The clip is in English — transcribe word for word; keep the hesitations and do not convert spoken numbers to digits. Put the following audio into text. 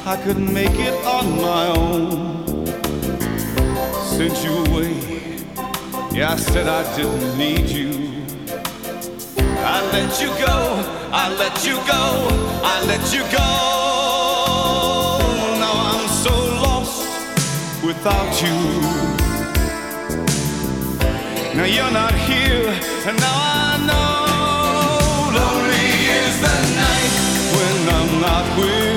I could make it on my own. Sent you away, yeah, I said I didn't need you. I let you go, I let you go, I let you go. Now I'm so lost without you. Now you're not here, and now I know. Lonely is the night when I'm not with you.